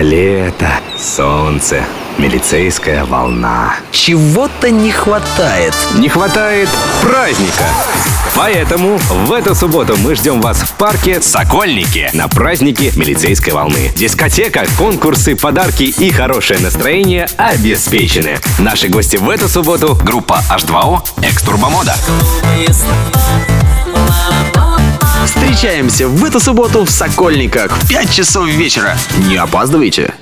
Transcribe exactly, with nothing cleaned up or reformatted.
Лето, солнце, милицейская волна. Чего-то не хватает. Не хватает праздника. Поэтому в эту субботу мы ждем вас в парке «Сокольники» на празднике милицейской волны. Дискотека, конкурсы, подарки и хорошее настроение обеспечены. Наши гости в эту субботу — группа эйч два о «Экс-Турбомода». Встречаемся в эту субботу в Сокольниках в пять часов вечера. Не опаздывайте.